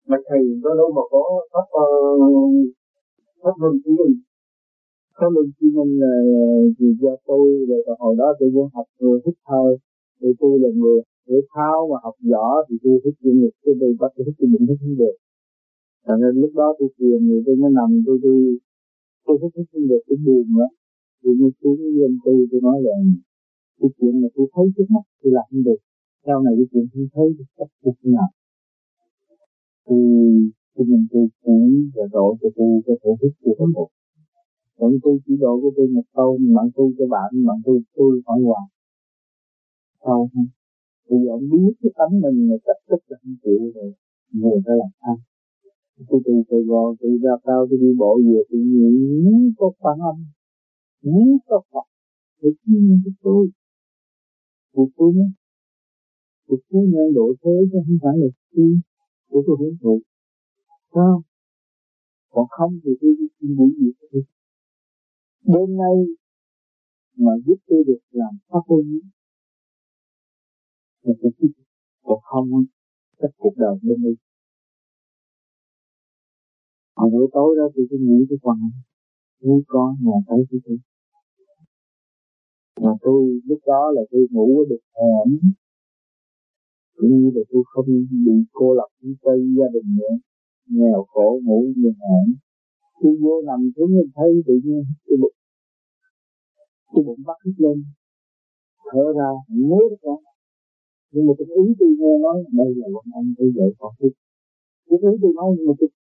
mà thầy có đâu mà có pháp luân của mình. Pháp luân của mình là vì do tôi rồi hồi đó tôi muốn học người hít thở, thì tôi là người thể thao mà học võ thì tôi hít chuyên nghiệp, tôi bắt tôi hít chuyên nghiệp hít không được. Cho nên lúc đó tôi thiền thì tôi mới nằm tôi hít không được, tôi buồn nữa. Tôi mới xuống với tôi nói là cái chuyện mà tôi thấy trước mắt tôi làm không được, sau này cái chuyện tôi thấy thì chắc tôi không làm. Tôi cũng và độ cho tôi có thể hít được một. Còn tôi chỉ độ của tôi một câu, bạn tôi cho bạn tôi hỏi hoài. Sao không? Bây giờ ông biết cái tánh mình là cách rất là không chịu rồi, người ta làm sao? Tôi từ Sài Gòn, tôi ra cao, tôi đi bộ về, tôi nghĩ có phản âm, nghĩ có Phật, tôi tin với tôi, cuộc tôi nhé, cuộc tôi nhân độ thế chứ không phải là tin, tôi hướng thụ, sao? Còn không thì tôi đi xin buổi gì thôi. Đêm nay mà giúp tôi được làm pháp luân là tôi thích, còn không chắc cuộc đời bên đây. Hồi buổi tối đó tôi cứ nghĩ cái phần nuôi con nhà thấy tôi. Mà tôi lúc đó là tôi ngủ ở được hẻm, cũng như là tôi không bị cô lập với cây gia đình nữa, nghèo khổ ngủ như hẻm. Tôi vô nằm xuống nhìn thấy tự nhiên cái bụng bắt hít lên, thở ra nhớ được đó. Nhưng mà cái ý tôi nghe nói đây là một anh tôi dạy con tôi. Cái ý tôi nói nhưng mà tôi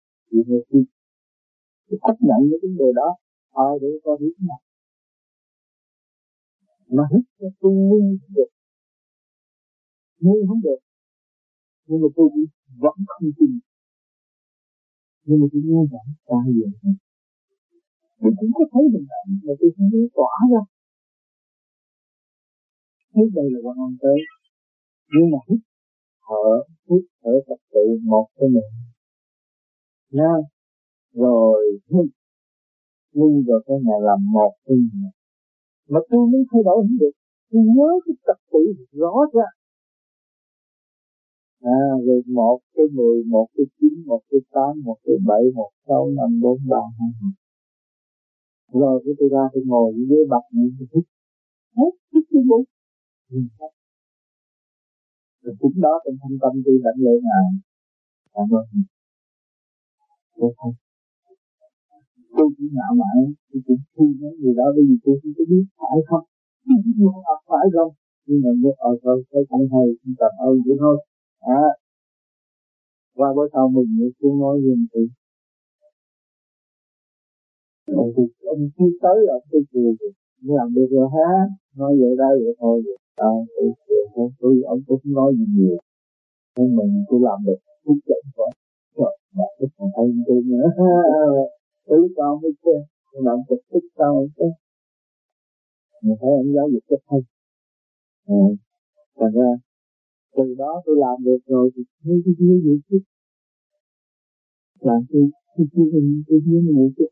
chấp nhận cái vấn đề đó, để con hít nào. Mà hít cho tôi ngưng được, ngưng không được. Nhưng mà tôi vẫn không tin. Nhưng mà tôi nghe giảng sai rồi. Tôi cũng có thấy bình thường mà tôi không biết tỏa ra. Hết đây là quan âm tới. Nhưng mà hít thở tập tự một cái mình. Nha. Rồi ngưng rồi cái nhà làm một cái nhà. Mà tôi muốn thay đổi không được. Tôi nhớ cái tập tự rõ ra. Rồi 1 cái 10, 1 cái 9, 1 cái 8, 1 cái 7, 1, 6, 5, 4, 3, 2, 1. Rồi cái tôi ra tôi ngồi dưới bậc này tôi hít. Hết hít cái bụng. Rồi cũng đó trong thâm tâm tôi đảnh lễ Ngài. Cảm ơn. Tôi không. Tôi chỉ ngạo mạn, tôi cũng thương những người đó bởi vì tôi không có biết phải không. Tôi không biết phải không. Nhưng mà thôi, tôi không hay, tôi cảm ơn vậy thôi. Qua bữa sau mình xuống nói với tôi. Ông chưa tới là tôi cười rồi. Nhưng làm được rồi ha. Nói vậy đây vậy thôi. Tôi cười thôi. Ông cũng không nói gì nhiều. Nhưng mình tôi làm được. Tôi chạy quá. Trời, mà tôi còn thấy tôi nữa. Con mới chứ. Tôi làm trực tiếp sao mới chứ. Mình thấy ông giáo dục rất hay. Thành ra từ đó tôi làm được rồi thì như vậy chứ. Làm tôi như vậy chứ.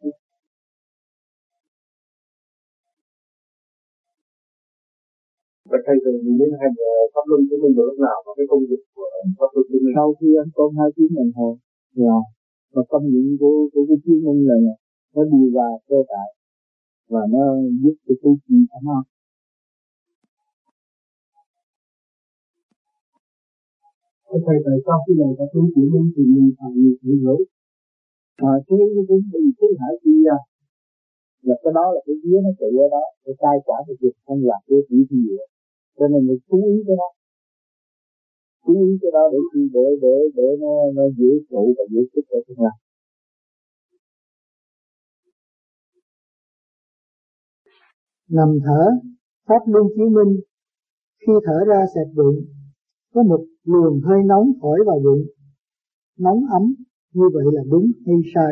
Và thầy thường đến hành pháp luân của mình vào lúc nào và cái công việc của pháp luân của mình? Sau khi ăn cơm 2 tiếng đồng hồ là và công việc của cái chuyên môn là nó đi vào cơ thể và nó giúp cho tôi chi thắng hơn. Thầy tại sao khi này pháp luân của mình thì mình phải hiểu rồi. Cái hải chi ra là cái đó là cái vía nó tự ở đó, cái tai quả cái việc không là cái chỉ gì vậy. Cho nên mình chú ý cái đó. Chú ý cái đó để nó dễ trụ và dễ sức ở trong lòng. Nằm thở, pháp luân chiếu minh. Khi thở ra sạch bụng, có một luồng hơi nóng thổi vào bụng, nóng ấm, như vậy là đúng hay sai?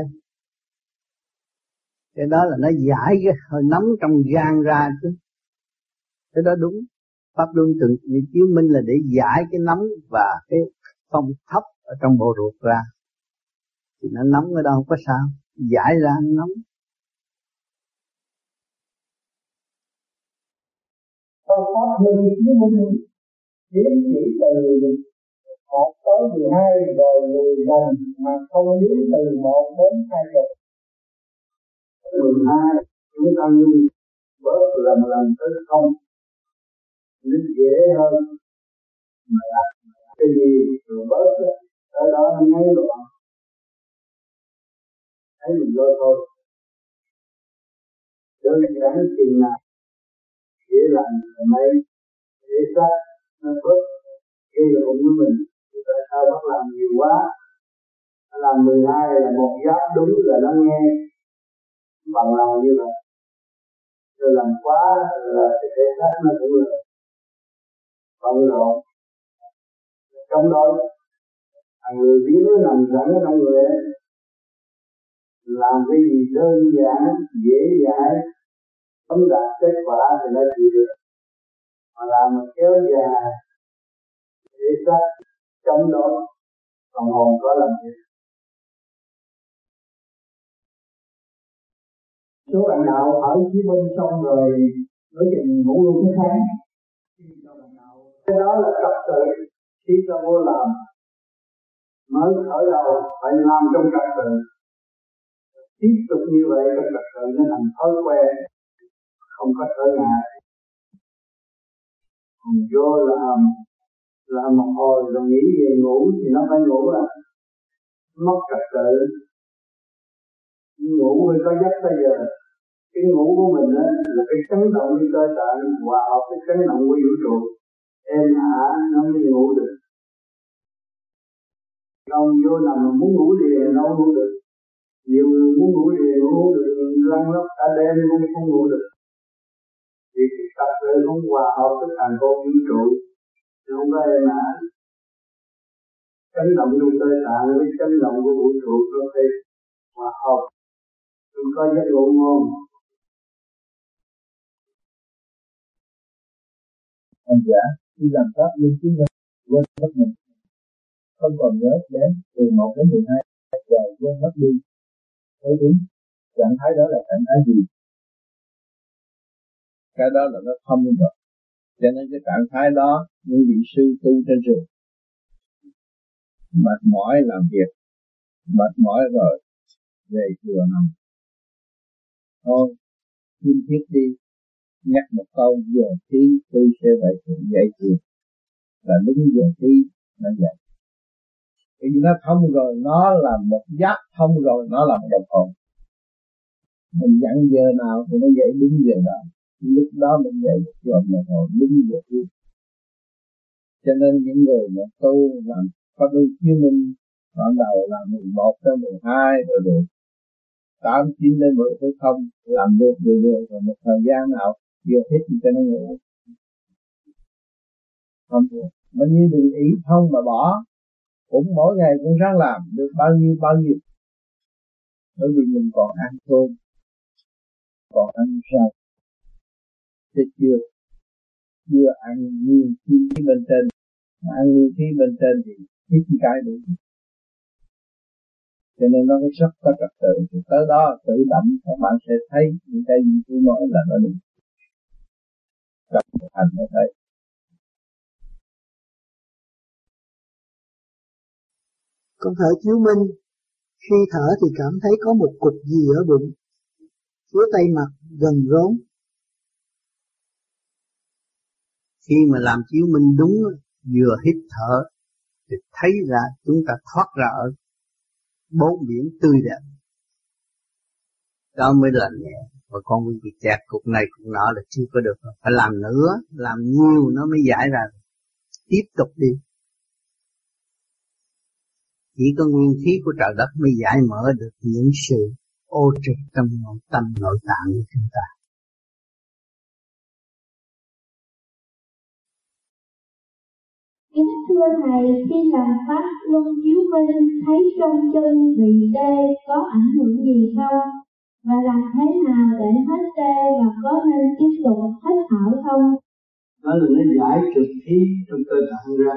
Cái đó là nó giải cái hơi nóng trong gan ra chứ. Cái đó đúng. Pháp luân thường chiếu minh là để giải cái nóng và cái phong thấp ở trong bộ ruột ra. Thì nó nóng ở đâu không có sao, giải ra nó nóng. Pháp luân chiếu minh chỉ từ 1 tới nói 12 rồi 10 lần mà không biết từ 1 đến 2 giờ. 12 chúng ta ngưng bớt lần tới không, nó dễ hơn mà làm cái gì rồi bớt đó, tới đó nó ngay đoạn thấy mình lôi thôi. Đơn giản chừng nào dễ làm mấy dễ xác nó bớt gây lộn với mình. Tại sao bắt làm nhiều quá? Nó làm 12 là một giáp đúng là nó nghe bằng lòng như vậy. Rồi làm quá là cái thể xác nó cũng là bận rộn. Trong đó thằng người biết nó nằm sẵn ở trong người ấy, làm cái gì đơn giản dễ dãi không đạt kết quả thì nó chịu được, mà làm mà kéo dài để xác trong đó phần hồn có làm gì. Số bạn nào ở Chí Minh xong rồi nói chuyện ngủ luôn cái tháng, cái đó là trật tự. Khi ta vô làm mới khởi đầu phải làm trong trật tự, tiếp tục như vậy trong trật tự nó thành thói quen, không có trở ngại. Còn vô làm một hồi rồi nghĩ về ngủ thì nó phải ngủ à, mất trật tự. Ngủ phải có giấc bây giờ. Cái ngủ của mình á là cái chấn động của cơ tạng hòa hợp với chấn động của vũ trụ, êm ả nó mới ngủ được. Ông vô nằm mà muốn ngủ liền nó không ngủ được. Nhiều người muốn ngủ liền ngủ được, lăn lóc cả đêm cũng không ngủ được. Vì cái tập tự không hòa hợp với thành vô vũ trụ, nó không có êm ả. Chấn động trong cơ tạng với chấn động của vũ trụ có thể hòa hợp, không có giấc ngủ ngon. Ông giả khi làm pháp luân chứng minh quên mất mình, không còn nhớ đến từ 1 đến 12 giờ quên mất đi. Thế đúng, trạng thái đó là trạng thái gì? Cái đó là nó thông rồi. Cho nên cái trạng thái đó những vị sư tu trên rừng mệt mỏi làm việc, mệt mỏi rồi về chùa nằm thôi, kim thiết đi, nhắc một câu giờ tí tôi sẽ vậy dạy thiền là đúng giờ tí nó dạy. Vì nó thông rồi, nó là một giác thông rồi, nó là một đồng hồn. Mình dặn giờ nào thì nó dạy đúng giờ đó, lúc đó mình dạy được giờ đồng hồ đúng giờ tí. Cho nên những người mà tu làm pháp luân chứng minh ban đầu là 11 tới 12 rồi 8, 9 đến 10 tới 0 làm được rồi một thời gian nào vừa hết thì cho nó ngủ. Không được, nó như đừng ý thông mà bỏ, cũng mỗi ngày cũng ráng làm được bao nhiêu. Bởi vì mình còn ăn cơm, còn ăn rau, chứ chưa ăn nguyên khí bên trên. Mà ăn nguyên khí bên trên thì ít cái đủ. Cho nên nó rất có trật tự. Thì tới đó tự động các bạn sẽ thấy những cái gì tôi nói là nó đúng. Gặp hành nó thấy. Con thở chiếu minh, khi thở thì cảm thấy có một cục gì ở bụng, phía tay mặt gần rốn. Khi mà làm chiếu minh đúng, vừa hít thở thì thấy ra chúng ta thoát ra ở bốn biển tươi đẹp. Đó mới là nhẹ. Và con bị kẹt cục này cục nọ là chưa có được. Phải làm nữa, làm nhiều nó mới giải ra. Tiếp tục đi. Chỉ có nguyên khí của trời đất mới giải mở được những sự ô trực trong nội tâm nội tạng của chúng ta. Kính thưa Thầy, khi làm pháp luân chiếu minh thấy trong chân bị tê có ảnh hưởng gì không? Và làm thế nào để hết tê và có nên tiếp tục hít thở không? Đó là nó giải trực khí trong cơ tạng ra.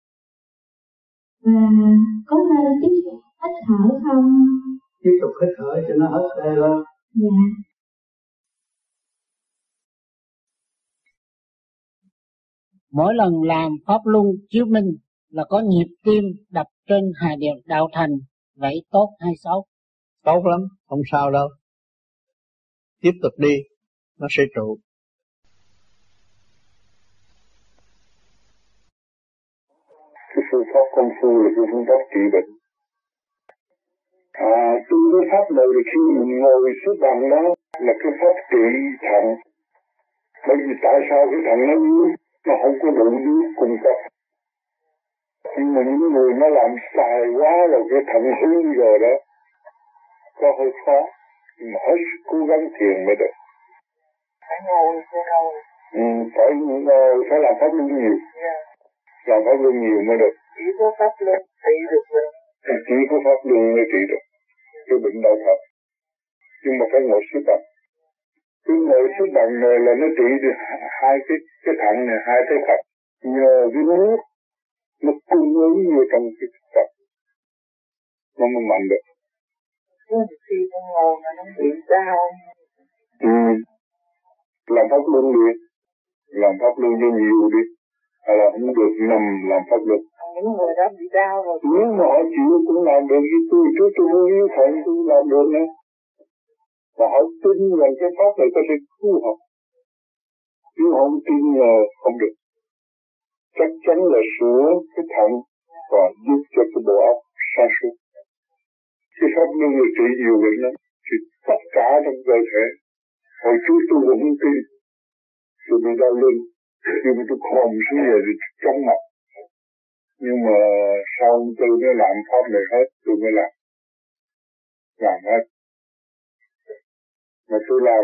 Và có nên tiếp tục hít thở không? Tiếp tục hít thở cho nó hết tê lên. Dạ. Mỗi lần làm pháp luân chiếu minh là có nhịp tim đập trên hai điều đạo thành, vậy tốt hay xấu? Tốt lắm, không sao đâu. Tiếp tục đi, nó sẽ trụ. Cái phương pháp công phu là cái phương pháp trị bệnh. Tu cái pháp này thì khi mình ngồi xếp bằng đó là cái pháp trị thận. Bởi vì tại sao cái thận nó yếu, nó không có đủ nước cung cấp. Nhưng mà những người nó làm xài quá rồi cái thận hư rồi đó, có hơi khó. Nhưng mà hết cố gắng thiền mới được. Phải ngồi, phải làm pháp luân nhiều. Làm pháp luân nhiều mới được. Chỉ có pháp luân trị được rồi. Chỉ có pháp luân mới trị được cái bệnh đau thật. Nhưng mà phải ngồi xếp bằng. Cứ ngồi xếp bằng này là nó trị được hai cái thận này, hai cái thận. Nhờ cái nước nó cung ứng vô trong cái thận, nó mới mạnh được. Khi con ngồi mà nó bị đau. Làm pháp luân đi, làm pháp luân cho nhiều đi. Hay là không được nằm làm pháp luân. Những người đó bị đau rồi. Nếu mà họ chịu cũng làm được, như tôi trước tôi muốn yếu thận tôi làm được nữa. Và họ tin rằng cái pháp này có thể cứu họ. Nếu họ không tin là không được. Chắc chắn là sửa cái thận và giúp cho cái bộ óc sáng suốt. Cái pháp luân là trị nhiều bệnh lắm, thì tất cả trong cơ thể. Hồi trước tôi cũng không tin, tôi bị đau lưng, nhưng mà tôi khom xuống về thì chóng mặt. Nhưng mà sau tôi mới làm pháp này hết, tôi mới làm hết. Mà tôi làm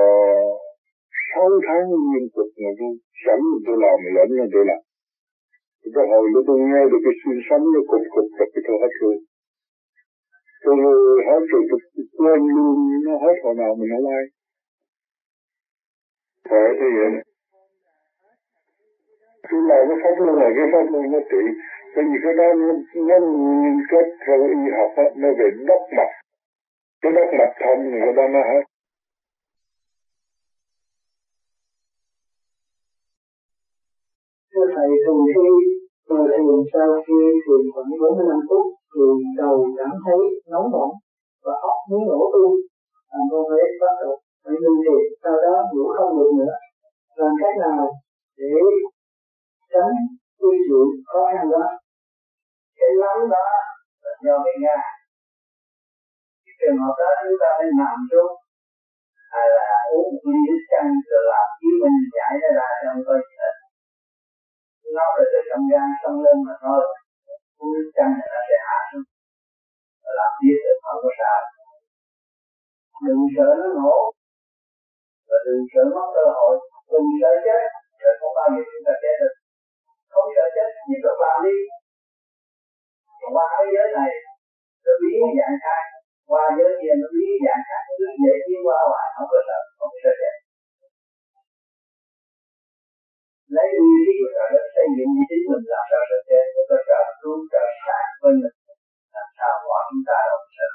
6 tháng liên tục mà tôi sẵn tôi làm, lẫn là tôi làm. Cái hồi đó tôi nghe được cái xuyên sống nó cục cái tôi hết rồi. Tôi hết rồi tôi quên luôn, nó hết hồi nào mình không ai. Phải thế vậy. Tôi làm cái pháp luân này, cái pháp luân nó trị. Bởi vì cái đó nó liên kết theo y học đó, nó về đốc mạch. Cái đốc mạch thông thì cái đó nó hết. Thưa thầy, thường khi tôi thường sau khi thường khoảng 45 phút thì đầu cảm thấy nóng bỏng và óc muốn nổ tung, làm con phải bắt đầu phải ngưng thiền, sau đó ngủ không được nữa. Làm cách nào để tránh cái sự khó khăn đó? Cái nóng đó là do cái gan. Cái trường hợp đó chúng ta phải nằm xuống, hay là uống một ly nước chanh rồi làm chiếu mình giải nó ra trong cơ thể. Nó là từ trong gan xông lên mà thôi. Uống nước chanh thì nó sẽ hạ xuống. Làm biết được không có sao. Đừng sợ nó nổ, và đừng sợ mất cơ hội, đừng sợ chết, rồi không bao giờ chúng ta chết được. Không sợ chết, tiếp tục làm đi. Qua cái giới này, nó biến dạng khác, qua giới kia nó biến dạng khác, nó dễ tiến qua hoài, không có sợ, không sợ chết. Lấy uy trí của trời đất xây dựng như chính mình, làm sao sợ chết, không có sợ cứu, sợ sát bên mình, làm sao mọi chúng ta không sợ.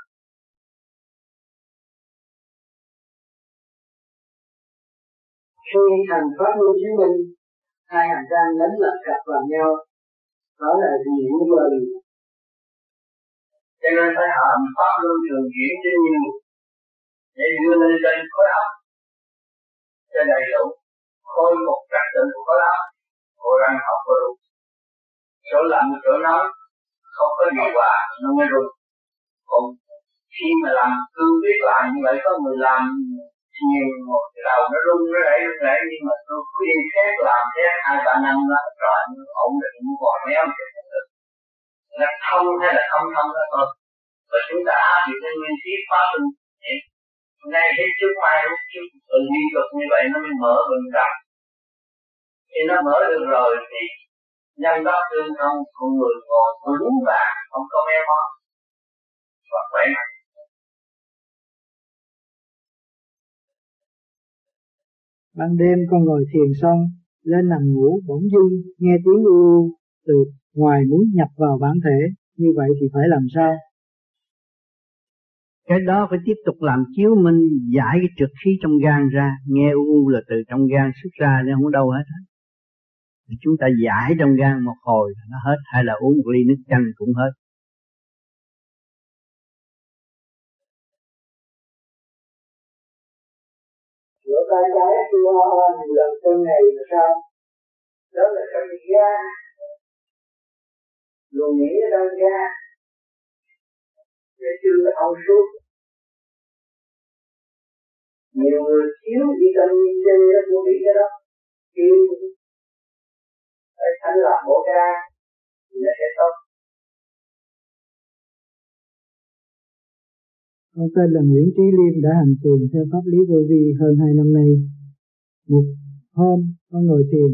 Khi hành pháp luân chứng minh, hai hành trang đánh lật cặp vào nhau, đó là diễn vần. Cho nên phải hành pháp luân thường chuyển cho nhiều, để đưa lên trên khối óc cho đầy đủ, khôi phục trật tự của khối óc, của răng học của ruột. Chỗ lạnh chỗ nóng không có điều hòa nó mới rung. Còn khi mà làm cương quyết lại như vậy, có người làm nhiều một cái đầu nó rung nó rẩy nhưng mà tôi khuyên xét làm xét 2-3 năm nó rồi ổn định nó còn méo nó thông hay là không thông đó thôi. Và chúng ta áp dụng cái nguyên lý pháp luân ngay hết trước mai lúc trước liên tục như vậy nó mới mở bình rộng. Khi nó mở được rồi thì nhân đó tương thông con người ngồi vững vàng không có méo mó và khỏe mạnh. Ban đêm con ngồi thiền xong, lên nằm ngủ bỗng dưng nghe tiếng u từ ngoài muốn nhập vào bản thể, như vậy thì phải làm sao? Cái đó phải tiếp tục làm chiếu minh, giải cái trượt khí trong gan ra. Nghe u là từ trong gan xuất ra nên không đâu hết. Chúng ta giải trong gan một hồi nó hết, hay là uống một ly nước chanh cũng hết. Rửa tay trái chưa nhiều lần trong ngày là sao? Đó là trong gan, luồng nghĩ ở trong gan, để chưa có thông suốt. Nhiều người thiếu vitamin D nó cũng bị cái đó, kêu phải thành lập bộ gan thì nó sẽ tốt. Con tên là Nguyễn Trí Liêm, đã hành thiền theo pháp lý vô vi hơn 2 năm nay. Một hôm con ngồi thiền,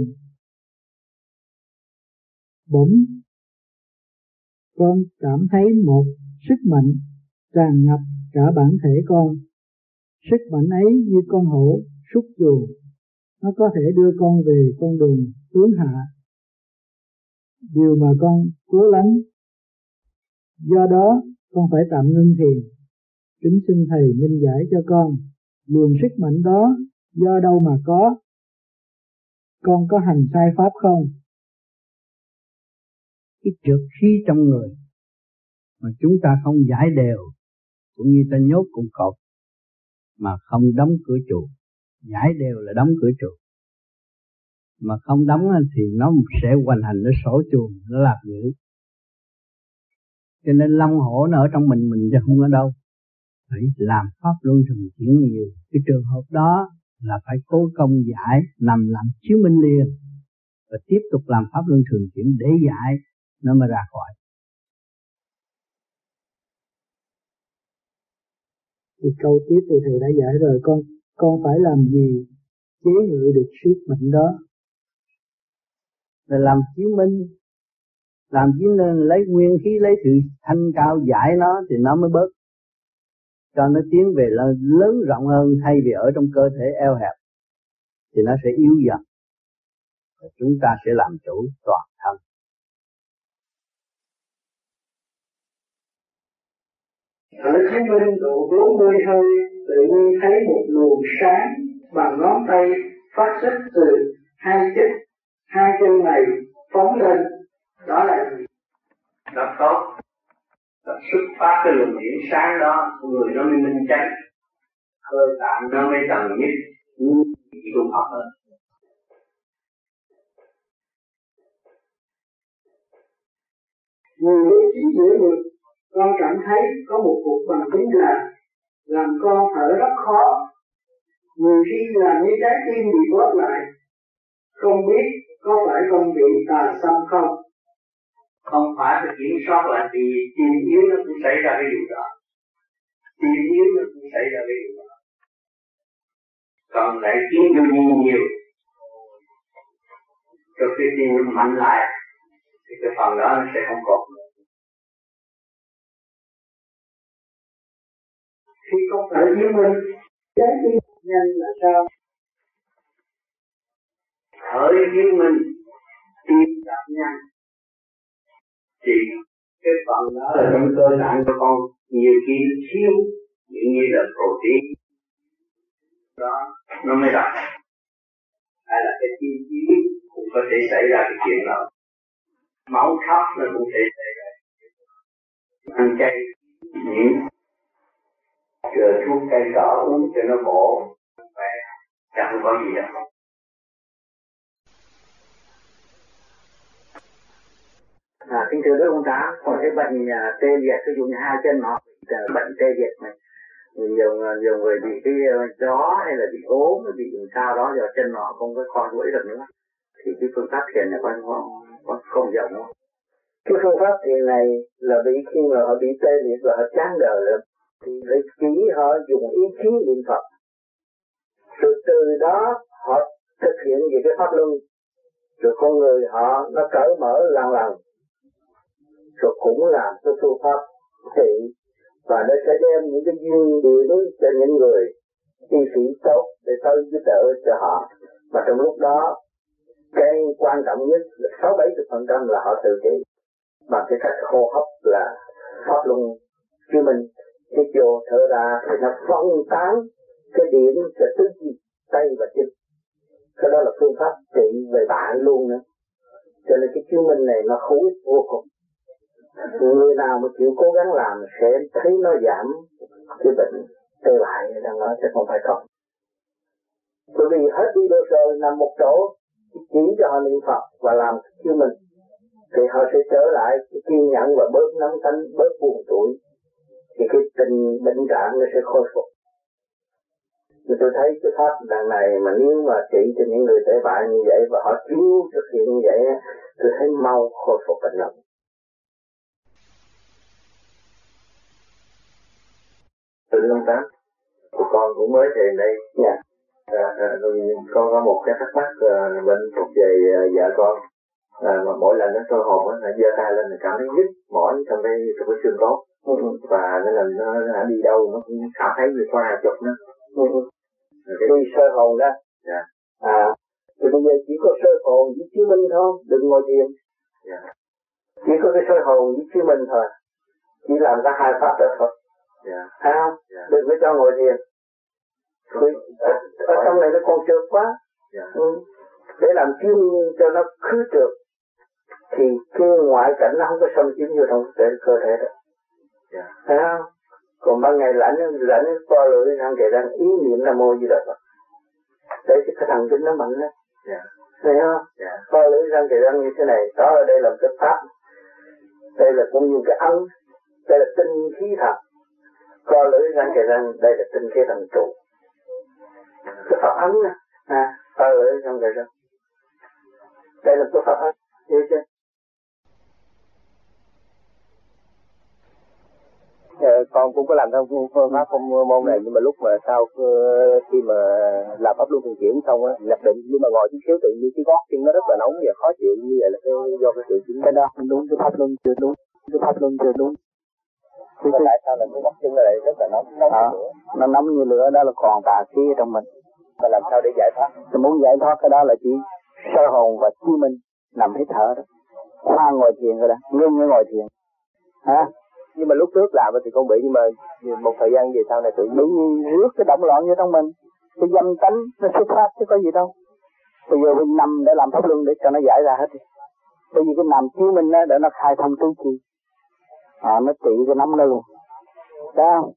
bỗng con cảm thấy một sức mạnh tràn ngập cả bản thể con. Sức mạnh ấy như con hổ súc chuồng, nó có thể đưa con về con đường hướng hạ, điều mà con cố lánh. Do đó con phải tạm ngưng thiền. Kính xin thầy minh giải cho con, luồng sức mạnh đó do đâu mà có? Con có hành sai pháp không? Cái trượt khí trong người mà chúng ta không giải đều, cũng như ta nhốt cục cột mà không đóng cửa chuồng. Giải đều là đóng cửa chuồng, mà không đóng thì nó sẽ hoành hành, nó sổ chuồng, nó làm dữ. Cho nên long hổ nó ở trong mình chứ không ở đâu. Phải làm pháp luân thường chuyển nhiều. Cái trường hợp đó là phải cố công giải, nằm làm chiếu minh liền, và tiếp tục làm pháp luân thường chuyển để giải nó mới ra khỏi. Thì câu tiếp thì thầy đã giải rồi, con phải làm gì chế ngự được sức mạnh đó? Là làm chiếu minh, làm chiếu minh lấy nguyên khí, lấy sự thanh cao giải nó thì nó mới bớt, cho nó tiến về lớn rộng hơn, thay vì ở trong cơ thể eo hẹp thì nó sẽ yếu dần. Và chúng ta sẽ làm chủ toàn thân. Ở chứng minh độ 40 hơi, tự nhiên thấy một luồng sáng bằng ngón tay phát xuất từ hai chân này phóng lên. Đó là gì? Rất tốt. Và xuất phát cái luồng điển sáng đó, người nó mới minh chánh, cơ tạng nó mới cần nhất chịu học hơn. Người lý trí giữa ngực, con cảm thấy có một cục bằng kính làm con thở rất khó. Nhiều khi làm như trái tim bị bóp lại, không biết có phải con bị tà xâm không? Không phải phải kiểm soát lại, vì tim yếu nó cũng xảy ra cái điều đó. Tim yếu nó cũng xảy ra cái điều đó. Còn lại kiếm vô nhiều, rồi cái tim nó mạnh lại, thì cái phần đó nó sẽ không còn nữa. Khi con thở dưới mình, trái tim nhanh là sao? Thở dưới mình, tim đập nhanh, thì cái phần đó là trong cơ tạng của con nhiều khi nó thiếu những như là protein đó nó mới đập, hay là cái chi phí cũng có thể xảy ra cái chuyện đó, máu thấp nó cũng thể xảy ra. Ăn chay những thuốc cây cỏ uống cho nó bổ khỏe, chẳng có gì đâu. Kính thưa Đức ông Tám, còn cái bệnh tê liệt, ví dụ như hai chân họ bệnh tê liệt này, nhiều người bị cái gió hay là bị ốm, bị sao đó giờ chân họ không có co duỗi được nữa, thì cái phương pháp thiền này có không rộng không? Cái phương pháp thiền này là bị khi mà họ bị tê liệt và họ chán đời rồi, thì phải chỉ họ dùng ý chí niệm Phật, rồi từ đó họ thực hiện về cái pháp luân, rồi con người họ nó cởi mở lần, rồi cũng làm cái phương pháp thị, và nó sẽ đem những cái duyên điển cho những người y sĩ tốt để tới giúp đỡ cho họ. Mà trong lúc đó cái quan trọng nhất là 60-70% là họ tự trị bằng cái cách hô hấp là pháp luân chiếu minh, hít vô thở ra thì nó phân tán cái điểm cho tứ chi tay và chân. Cái đó là phương pháp trị về bạn luôn nữa, Cho nên cái chứng minh này nó hữu ích vô cùng. Người nào mà chịu cố gắng làm sẽ thấy nó giảm cái bệnh tê bại đang nói, chứ không phải không. Bởi vì hết đi đâu rồi, nằm một chỗ chỉ cho họ niệm Phật và làm chứng minh, thì họ sẽ trở lại cái kiên nhẫn và bớt nóng tánh, bớt buồn tuổi, thì cái tình bệnh trạng nó sẽ khôi phục. Thì tôi thấy cái pháp đằng này mà nếu mà trị cho những người tệ bại như vậy và họ chịu thực hiện như vậy, tôi thấy mau khôi phục bệnh lắm. Từ năm 8, tụi con cũng mới về đây. Dạ. Con có một cái thắc mắc bệnh thuộc về vợ con. Mà mỗi lần nó sôi hồn nó giơ tay lên là cảm thấy nhức mỏi trong cái xương cốt. Và nó lần nó đi đâu nó cũng cảm thấy như có 20 nó. Khi sôi hồn đó. Dạ. Thì bây giờ chỉ có sôi hồn với chiếu minh thôi, đừng ngồi thiền. Dạ. Chỉ có cái sôi hồn với chiếu minh thôi. Chỉ làm ra 2 pháp đó thôi. Dạ. Thấy không? Dạ. Đừng có cho ngồi thiền. Ở trong này nó còn trượt quá. Dạ. Để làm chiếu minh cho nó khứ trượt thì cái ngoại cảnh nó không có xâm chiếm vô trong cơ thể đó. Yeah. Thấy không? Còn ban ngày lạnh co lưỡi răng kề răng ý niệm Nam Mô Di Đà Phật để cho cái thần kinh nó mạnh đó. Yeah. Thấy không? Yeah. Co lưỡi răng kề răng như thế này, đó ở đây là cái pháp, đây là cũng như cái ấn, đây là tinh khí thần. Co lưỡi răng kề răng, đây là tinh khí thần trụ. Cái Phật ấn nè, co lưỡi răng kề răng, đây là cái Phật ấn, hiểu chưa? Con cũng có làm theo phương pháp môn này, nhưng mà lúc mà sau khi mà làm pháp luân thường chuyển xong á, nhập định nhưng mà ngồi chút xíu tự nhiên cái gót chân nó rất là nóng và khó chịu, như vậy là do cái triệu chứng. Cái đó không đúng, cái pháp luân chưa đúng, cái pháp luân chưa đúng. Mà tại sao là cái gót chân nó lại rất là nóng nó nóng như lửa, đó là còn tà khí ở trong mình. Mà làm sao để giải thoát? Tôi muốn giải thoát cái đó là chỉ soi hồn và chiếu minh, nằm hít thở đó. Khoan ngồi thiền rồi đó, ngưng mới ngồi thiền. Hả? Nhưng mà lúc trước làm thì con bị, nhưng mà một thời gian về sau này tự nhiên rước cái động loạn vô trong mình, cái dâm tánh nó xuất phát chứ có gì đâu. Bây giờ mình nằm để làm pháp luân để cho nó giải ra hết đi. Bởi vì cái nằm chiếu minh đó để nó khai thông tứ chi, nó trị cái nóng đó luôn. Thấy không?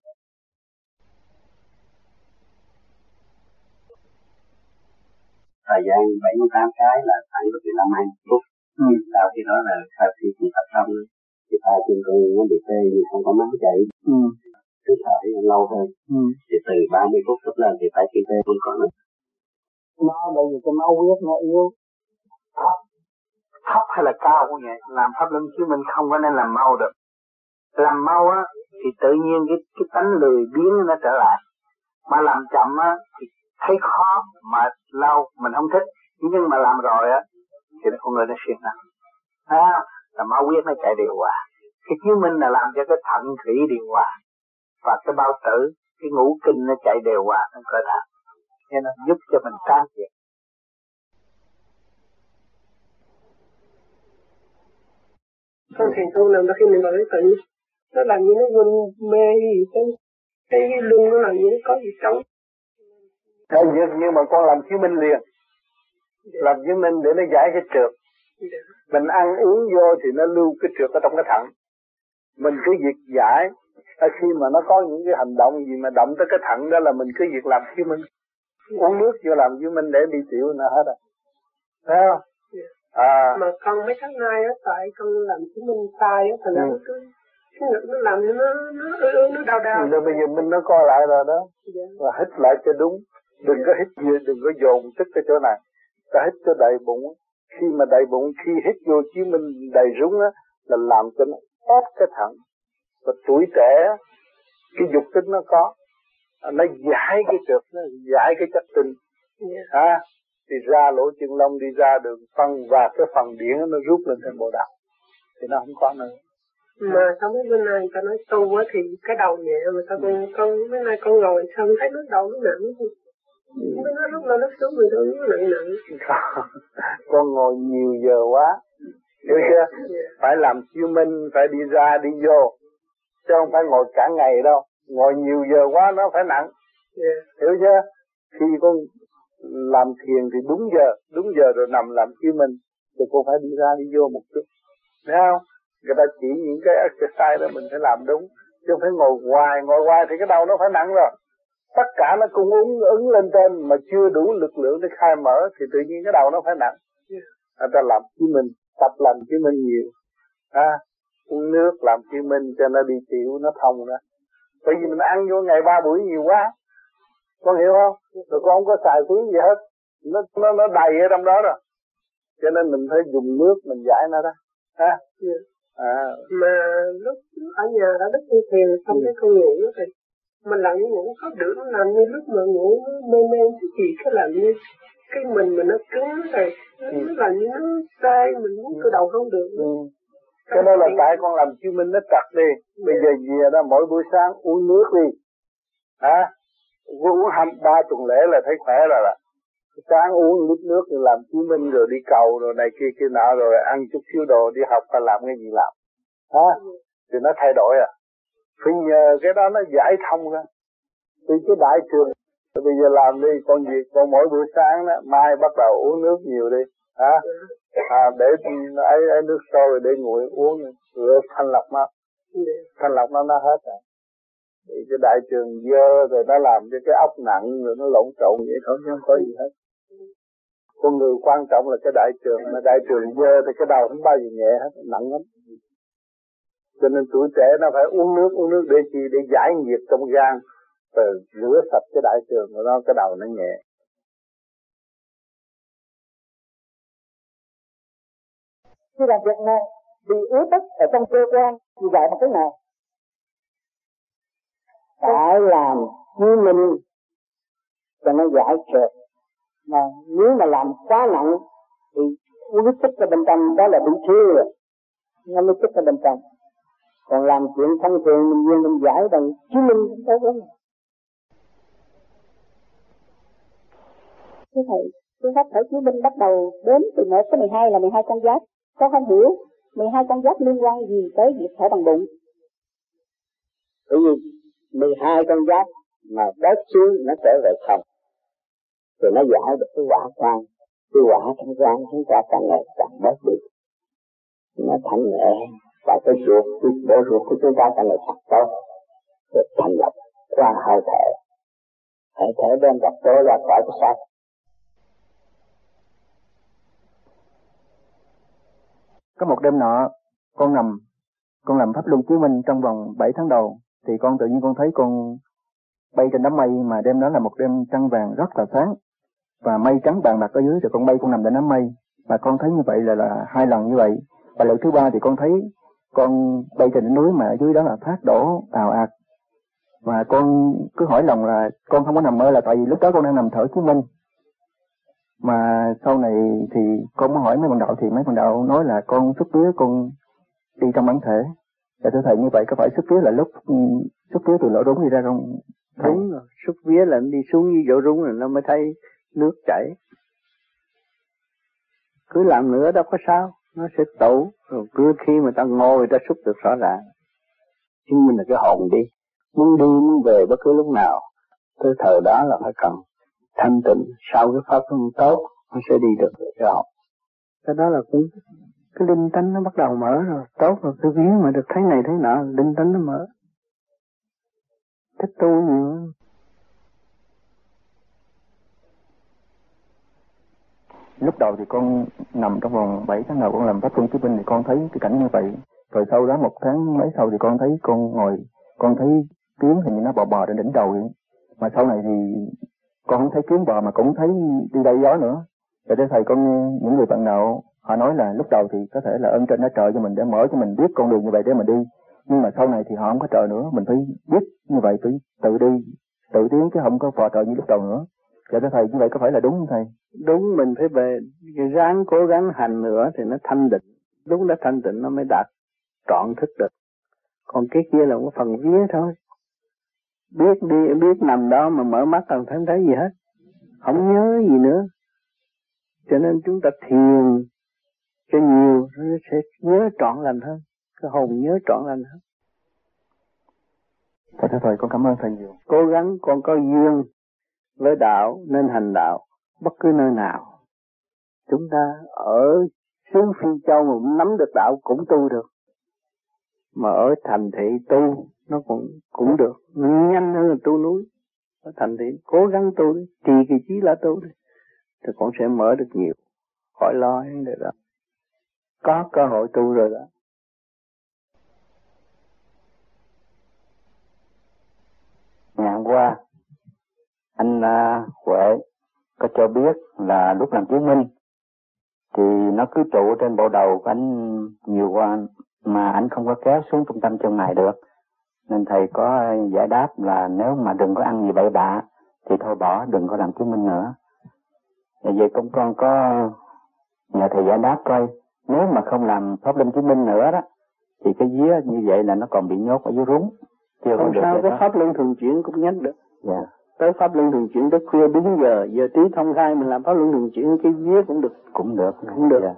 Thời gian 78 cái là khoảng được 15-20 phút. Sau khi đó là sau khi chúng tập xong thì tay chân con nó bị tê vì không có máu chảy. Cứ thở lâu hơn. Thì từ 30 phút trở lên thì tay chân tê không có nữa. Nó bởi vì cái máu huyết nó yếu. Thấp hay là cao cũng vậy, làm pháp luân chiếu minh không có nên làm mau được. Làm mau á thì tự nhiên cái tánh lười biếng nó trở lại. Mà làm chậm á thì thấy khó mà lâu mình không thích, nhưng mà làm rồi á thì con người nó siêng năng. Là máu huyết nó chạy điều hòa. Cái chiếu minh là làm cho cái thận thủy điều hòa và cái bao tử, cái ngũ kinh nó chạy đều hòa trong cơ thể, nên nó giúp cho mình tan việc. Con thiền tu làm đó khi mình vào đấy tự nó làm như nó quên mê gì chứ, cái lưng nó làm như nó có gì trống. Nhưng mà con làm chiếu minh liền, làm chiếu minh để nó giải cái trượt. Mình ăn uống vô thì nó lưu cái trượt ở trong cái thận. Mình cứ việc giải, khi mà nó có những cái hành động gì mà động tới cái thận đó là mình cứ việc làm chiếu minh. Uống nước vô làm chiếu minh để đi tiểu là hết rồi. Thấy không? Mà con mấy tháng nay á, tại con làm chiếu minh sai á, thành ra cái ngực nó làm nó đau. Rồi bây giờ mình nó co lại rồi đó. Và hít lại cho đúng. Đừng có hít gì, đừng có dồn tức cái chỗ này. Ta hít cho đầy bụng. Khi mà đầy bụng, khi hít vô chiếu minh đầy rúng á, là làm cho nó ép cái thận. Và tuổi trẻ, cái dục tính nó có, nó giải cái trượt, nó giải cái chất tinh. Thì ra lỗ chân lông đi ra đường phân và cái phần điển nó rút lên trên bộ đầu. Thì nó không có nữa. Mà sao mấy bữa nay ta nói tu á thì cái đầu nhẹ, mà sao con mấy nay con ngồi sao thấy nó đầu nó nặng. Nó lúc nào nó xuống mình thôi nó nặng. Con ngồi nhiều giờ quá, hiểu chưa? Phải làm chiếu minh, phải đi ra đi vô, chứ không phải ngồi cả ngày đâu. Ngồi nhiều giờ quá nó phải nặng, hiểu chưa? Khi con làm thiền thì đúng giờ rồi nằm làm chiếu minh, thì cô phải đi ra đi vô một chút, thấy không? Người ta chỉ những cái exercise đó mình phải làm đúng, chứ không phải ngồi hoài thì cái đầu nó phải nặng rồi. Tất cả nó cung ứng lên trên mà chưa đủ lực lượng để khai mở thì tự nhiên cái đầu nó phải nặng. Người ta làm chí minh, tập làm chí minh nhiều, uống nước làm chí minh cho nó đi tiểu nó thông ra. Bởi vì mình ăn vô ngày 3 buổi nhiều quá, con hiểu không? Rồi con không có xài phí gì hết, nó đầy ở trong đó rồi, cho nên mình phải dùng nước mình giải nó ra, Mà lúc ở nhà đã đứt như thiền xong cái con ngủ rồi, mình làm như ngủ có được nó làm như lúc mà ngủ mê cái gì cái làm như cái mình nó cứng rồi, nó làm như nó tê, mình muốn cử đầu không được. Cái đó là tại con làm chiêu minh nó trật đi. Bây giờ về đó mỗi buổi sáng uống nước đi, uống 2-3 lễ là thấy khỏe rồi là. Sáng uống lít nước rồi làm chiêu minh rồi đi cầu rồi này kia nọ rồi ăn chút xíu đồ đi học hay làm cái gì làm, thì nó thay đổi à. Phải nhờ cái đó nó giải thông ra. Từ cái đại trường bây giờ làm đi con gì, con mỗi buổi sáng đó, mai bắt đầu uống nước nhiều đi, để ấy nước sôi rồi để nguội uống rửa thanh lọc nó hết rồi. Thì cái đại trường dơ rồi nó làm cho cái óc nặng rồi nó lộn xộn vậy thôi chứ không có gì hết. Con người quan trọng là cái đại trường, mà đại trường dơ thì cái đầu không bao giờ nhẹ hết, nặng lắm. Cho nên tuổi trẻ nó phải uống nước để chi? Để giải nhiệt trong gan, rồi rửa sạch cái đại trường rồi đó cái đầu nó nhẹ. Khi làm việc này bị ứ tất ở trong cơ quan thì dạy bằng cái nào? Phải làm như mình cho nó giải trượt. Mà nếu mà làm quá nặng thì uống tích ở bên trong đó là bị thiếu rồi, nó mới tích ở bên trong. Còn làm chuyện thông thường mình giải bằng chứng minh tốt lắm. Thưa thầy, phương pháp khởi chứng minh bắt đầu đến từ 1 tới 12 là 12 con giáp. Con không hiểu 12 con giáp liên quan gì tới việc thở bằng bụng. Bởi vì 12 con giáp mà bớt xuống nó trở về không, rồi nó giải được cái quả quan. Cái quả trong quan chúng ta càng ngày càng bớt đi, nó thanh nhẹ. Và cái ruột, cái bộ ruột của chúng ta càng ngày càng tốt, được thành lập qua hơi thở. Hơi thở đem độc tố ra khỏi cái xác. Có một đêm nọ, con làm pháp luân chiếu minh trong vòng 7 tháng đầu, thì con tự nhiên con thấy con bay trên đám mây, mà đêm đó là một đêm trăng vàng rất là sáng, và mây trắng bàn bạc ở dưới, rồi con bay con nằm trên đám mây, và con thấy như vậy là 2 lần như vậy. Và lần thứ 3 thì con thấy con bay trên đỉnh núi mà ở dưới đó là thác đổ ào ạt, và con cứ hỏi lòng là con không có nằm mơ, là tại vì lúc đó con đang nằm thở chiếu minh. Mà sau này thì con mới hỏi mấy bạn đạo, thì mấy bạn đạo nói là con xuất vía, con đi trong bản thể. Và thưa thầy, như vậy có phải xuất vía là lúc xuất vía từ lỗ rúng đi ra không? Đúng rồi, xuất vía là nó đi xuống với lỗ rúng rồi nó mới thấy nước chảy. Cứ làm nữa đâu có sao, nó sẽ tụ, rồi cứ khi mà ta ngồi người ta xuất được rõ ràng. Chứng minh là cái hồn đi, muốn đi muốn về bất cứ lúc nào. Tới thời đó là phải cần thanh tịnh, sau cái pháp luân tốt nó sẽ đi được cái hồn. Cái đó là cũng cái linh tánh nó bắt đầu mở rồi, tốt rồi, cái vía mà được thấy này thấy nọ, linh tánh nó mở. Thích tu nhiều. Lúc đầu thì con nằm trong vòng 7 tháng đầu con làm pháp luân chiếu minh thì con thấy cái cảnh như vậy. Rồi sau đó 1 tháng mấy sau thì con thấy con ngồi, con thấy kiến hình như nó bò trên đỉnh đầu vậy. Mà sau này thì con không thấy kiến bò mà cũng thấy đi đây gió nữa. Rồi để thầy con nghe những người bạn nào họ nói là lúc đầu thì có thể là ơn trên đã trợ cho mình để mở cho mình biết con đường như vậy để mình đi. Nhưng mà sau này thì họ không có trợ nữa, mình phải biết như vậy, phải tự đi, tự tiến chứ không có phò trợ như lúc đầu nữa. Dạ thưa thầy, như vậy có phải là đúng không thầy? Đúng, mình phải về ráng cố gắng hành nữa thì nó thanh định. Đúng đã thanh định nó mới đạt trọn thức được. Còn cái kia là một phần vía thôi. Biết đi, biết nằm đó mà mở mắt còn không thấy gì hết. Không nhớ gì nữa. Cho nên chúng ta thiền cho nhiều, nó sẽ nhớ trọn lành hơn. Cái hồn nhớ trọn lành hơn. Thưa thầy, con cảm ơn thầy nhiều. Cố gắng con có duyên với đạo nên hành đạo bất cứ nơi nào. Chúng ta ở xuống Phi Châu mà nắm được đạo cũng tu được. Mà ở thành thị tu nó cũng được, nhanh hơn là tu núi. Ở thành thị cố gắng tu đi, trì kỳ chí là tu đi, thì cũng sẽ mở được nhiều, khỏi lo vấn đề đó. Có cơ hội tu rồi đó. Ngày hôm qua anh Huệ có cho biết là lúc làm chứng minh thì nó cứ trụ trên bộ đầu của anh nhiều qua mà anh không có kéo xuống trung tâm chân mày được, nên thầy có giải đáp là nếu mà đừng có ăn gì bậy bạ thì thôi bỏ, đừng có làm chứng minh nữa. Vậy con có nhờ thầy giải đáp coi, nếu mà không làm pháp luân chứng minh nữa đó thì cái vía như vậy là nó còn bị nhốt ở dưới rúng. Chưa không sao, cái pháp luân thường chuyển cũng nhắc được. Dạ. Tới pháp luân thường chuyển tới khuya đúng giờ trí thông khai mình làm pháp luân thường chuyển cái vía cũng được. Cũng được. Dạ.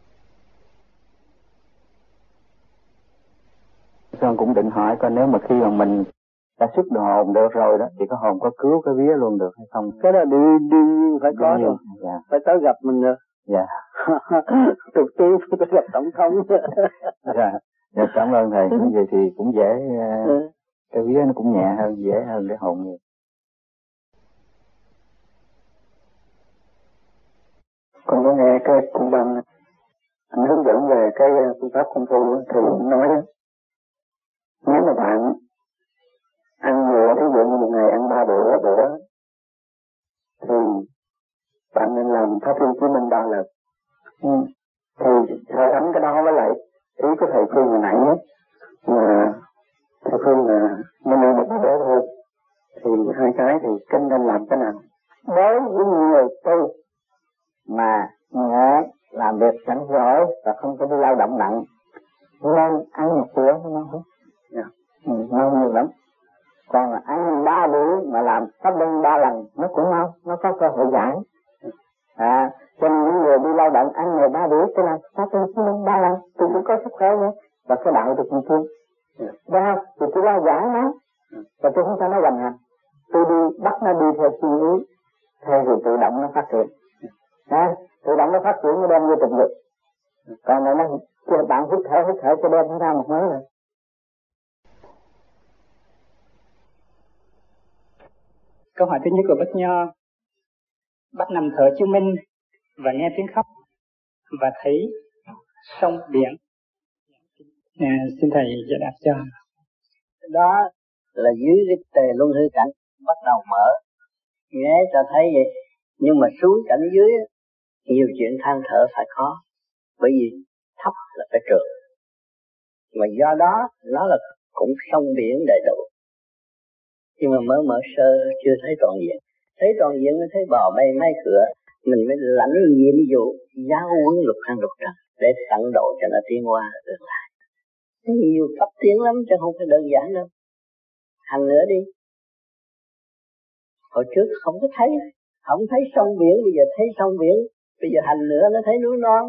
Con cũng định hỏi coi nếu mà khi mà mình đã xuất hồn được rồi đó thì có hồn có cứu cái vía luôn được hay không? Cái đó đương nhiên phải có rồi. Dạ. Phải tới gặp mình rồi. Dạ. Tục tu phải tới gặp tổng thống. Dạ. Dạ, cảm ơn thầy. Như vậy thì cũng dễ, cái vía nó cũng nhẹ hơn, dễ hơn để hồn nhiều. Con có nghe cái cung băng anh hướng dẫn về cái phương pháp công phu thì nói nếu mà bạn ăn nhiều, ví dụ như một ngày ăn 3 bữa thì bạn nên làm pháp luân chứng minh 3 lần. Thì so sánh cái đó với lại ý của thầy Phương hồi nãy á, mà thầy Phương là nên ăn 1 bữa thôi, thì hai cái thì kinh nên làm cái nào? Đối với người tu mà nhẹ làm việc sẵn giỏi và không có đi lao động nặng nên ăn 1 bữa nó ngon. Ngon nhiều lắm. Còn là ăn 3 bữa mà làm pháp luân 3 lần nó cũng ngon, nó có cơ hội giải. Cho nên những người đi lao động ăn ngày 3 bữa tôi làm pháp luân chứng minh 3 lần tôi cũng có sức khỏe nữa và cái đạo được như thương. Đấy không? Thì tôi lo giải nó và tôi không cho nó hoành hành. Tôi đi bắt nó đi theo suy nghĩ, theo thì tự động nó phát triển. Tự động nó phát triển nó đem vô tình dục. Còn này nó bạn hít thở cho đem nó ra một mới rồi. Câu hỏi thứ nhất của Bách Nho: Bách nằm thở chứng minh và nghe tiếng khóc và thấy sông biển. Xin thầy giải đáp cho. Đó là dưới cái tề luân hư cảnh bắt đầu mở, nghe cho thấy vậy. Nhưng mà xuống cảnh dưới nhiều chuyện than thở phải có, bởi vì thấp là phải trượt. Mà do đó nó là cũng sông biển đầy đủ. Nhưng mà mở sơ chưa thấy toàn diện. Thấy toàn diện mới thấy bò bay máy cửa. Mình mới lãnh nhiệm vụ giáo huấn lục căn lục trần để tận độ cho nó tiến qua tương lai. Nhiều cấp tiến lắm chứ không phải đơn giản đâu. Hành nữa đi. Hồi trước không có thấy, không thấy sông biển, bây giờ thấy sông biển. Bây giờ hành nữa nó thấy núi non.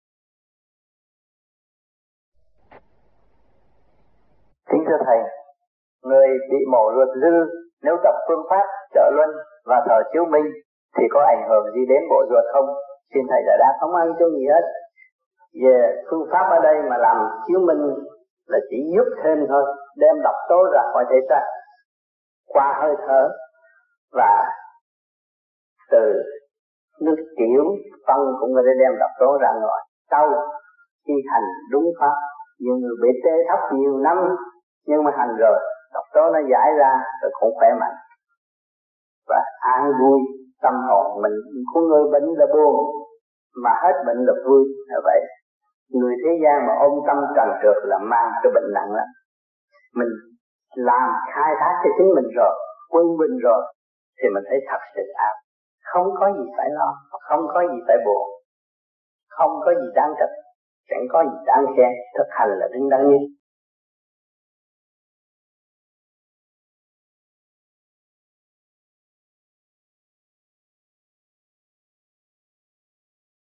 Kính thưa thầy, người bị mổ ruột dư nếu tập phương pháp trợ luân và thờ chiếu minh thì có ảnh hưởng gì đến bộ ruột không? Xin thầy giải đáp. Không ăn chung gì hết. Về phương pháp ở đây mà làm chiếu minh là chỉ giúp thêm thôi, đem độc tố ra khỏi thể xác qua hơi thở và từ nước tiểu phân cũng có thể đem độc tố ra ngoài. Sau khi hành đúng pháp, nhiều người bị tê thấp nhiều năm nhưng mà hành rồi độc tố nó giải ra rồi cũng khỏe mạnh và an vui tâm hồn. Mình có người bệnh là buồn mà hết bệnh là vui là vậy. Người thế gian mà ôm tâm trần trượt là mang cái bệnh nặng lắm. Mình làm khai thác cái chính mình rồi, quân bình rồi thì mình thấy thật sự ảo. Không có gì phải lo, không có gì phải buồn, không có gì đáng trách, chẳng có gì đáng khen. Thực hành là đứng đắn nhất.